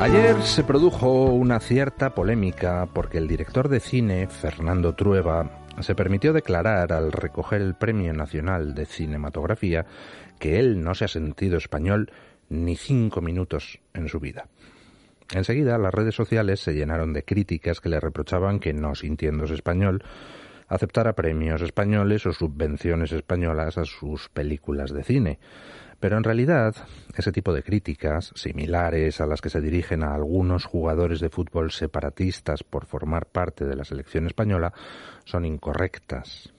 Ayer se produjo una cierta polémica porque el director de cine, Fernando Trueba, se permitió declarar al recoger el Premio Nacional de Cinematografía que él no se ha sentido español ni 5 minutos en su vida. Enseguida las redes sociales se llenaron de críticas que le reprochaban que, no sintiéndose español, aceptara premios españoles o subvenciones españolas a sus películas de cine. Pero en realidad, ese tipo de críticas, similares a las que se dirigen a algunos jugadores de fútbol separatistas por formar parte de la selección española, son incorrectas.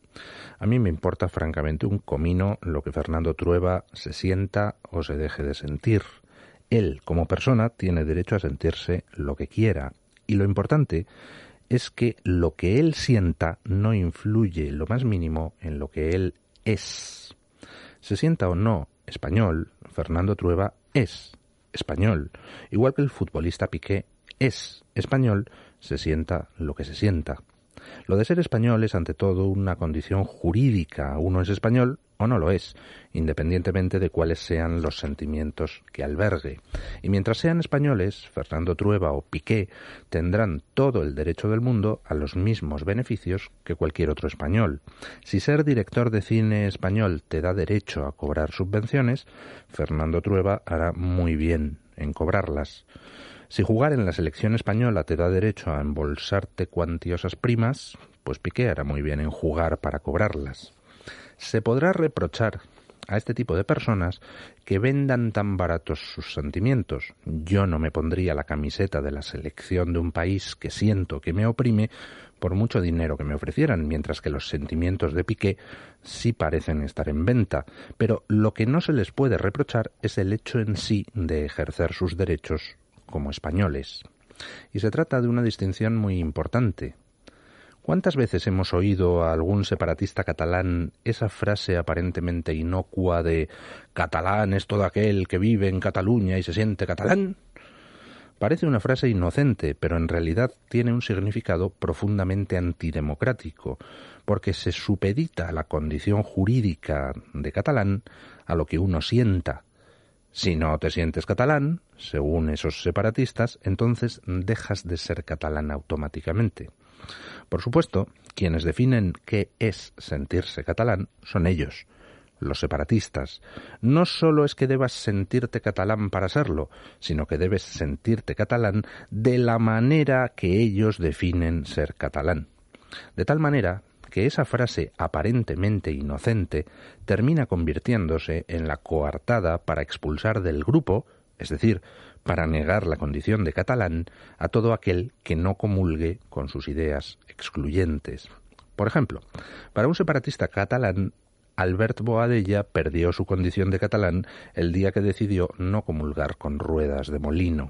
A mí me importa francamente un comino lo que Fernando Trueba se sienta o se deje de sentir. Él, como persona, tiene derecho a sentirse lo que quiera. Y lo importante es que lo que él sienta no influye lo más mínimo en lo que él es. Se sienta o no español, Fernando Trueba es español. Igual que el futbolista Piqué es español, se sienta lo que se sienta. Lo de ser español es ante todo una condición jurídica. Uno es español o no lo es, independientemente de cuáles sean los sentimientos que albergue. Y mientras sean españoles, Fernando Trueba o Piqué tendrán todo el derecho del mundo a los mismos beneficios que cualquier otro español. Si ser director de cine español te da derecho a cobrar subvenciones, Fernando Trueba hará muy bien en cobrarlas. Si jugar en la selección española te da derecho a embolsarte cuantiosas primas, pues Piqué hará muy bien en jugar para cobrarlas. Se podrá reprochar a este tipo de personas que vendan tan baratos sus sentimientos. Yo no me pondría la camiseta de la selección de un país que siento que me oprime por mucho dinero que me ofrecieran, mientras que los sentimientos de Piqué sí parecen estar en venta. Pero lo que no se les puede reprochar es el hecho en sí de ejercer sus derechos como españoles. Y se trata de una distinción muy importante. ¿Cuántas veces hemos oído a algún separatista catalán esa frase aparentemente inocua de «catalán es todo aquel que vive en Cataluña y se siente catalán»? Parece una frase inocente, pero en realidad tiene un significado profundamente antidemocrático, porque se supedita la condición jurídica de catalán a lo que uno sienta. Si no te sientes catalán, según esos separatistas, entonces dejas de ser catalán automáticamente. Por supuesto, quienes definen qué es sentirse catalán son ellos, los separatistas. No solo es que debas sentirte catalán para serlo, sino que debes sentirte catalán de la manera que ellos definen ser catalán. De tal manera que esa frase aparentemente inocente termina convirtiéndose en la coartada para expulsar del grupo, es decir, para negar la condición de catalán a todo aquel que no comulgue con sus ideas excluyentes. Por ejemplo, para un separatista catalán, Albert Boadella perdió su condición de catalán el día que decidió no comulgar con Ruedas de Molino.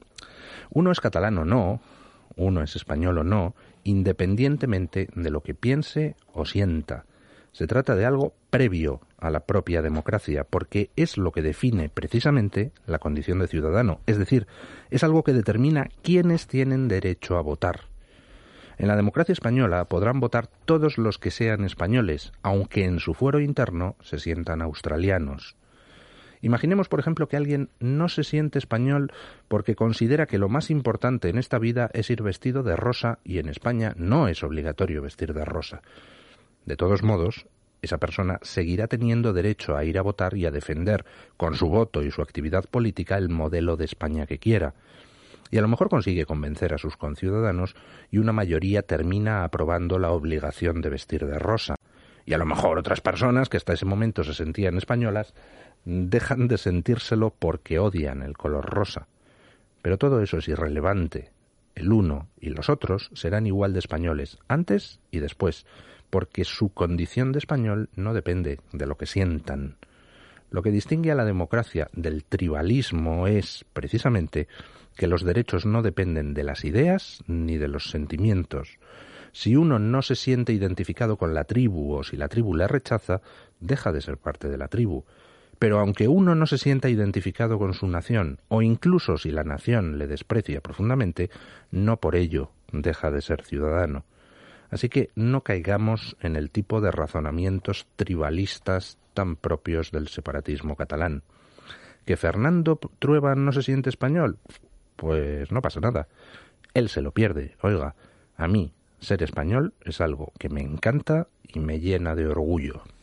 Uno es catalán o no, uno es español o no, independientemente de lo que piense o sienta. Se trata de algo previo a la propia democracia, porque es lo que define precisamente la condición de ciudadano, es decir, es algo que determina quiénes tienen derecho a votar. En la democracia española podrán votar todos los que sean españoles, aunque en su fuero interno se sientan australianos. Imaginemos, por ejemplo, que alguien no se siente español porque considera que lo más importante en esta vida es ir vestido de rosa y en España no es obligatorio vestir de rosa. De todos modos, esa persona seguirá teniendo derecho a ir a votar y a defender con su voto y su actividad política el modelo de España que quiera. Y a lo mejor consigue convencer a sus conciudadanos y una mayoría termina aprobando la obligación de vestir de rosa. Y a lo mejor otras personas que hasta ese momento se sentían españolas dejan de sentírselo porque odian el color rosa. Pero todo eso es irrelevante. El uno y los otros serán igual de españoles antes y después, porque su condición de español no depende de lo que sientan. Lo que distingue a la democracia del tribalismo es, precisamente, que los derechos no dependen de las ideas ni de los sentimientos. Si uno no se siente identificado con la tribu o si la tribu le rechaza, deja de ser parte de la tribu. Pero aunque uno no se sienta identificado con su nación, o incluso si la nación le desprecia profundamente, no por ello deja de ser ciudadano. Así que no caigamos en el tipo de razonamientos tribalistas tan propios del separatismo catalán. ¿Que Fernando Trueba no se siente español? pues no pasa nada. Él se lo pierde. Oiga, a mí ser español es algo que me encanta y me llena de orgullo.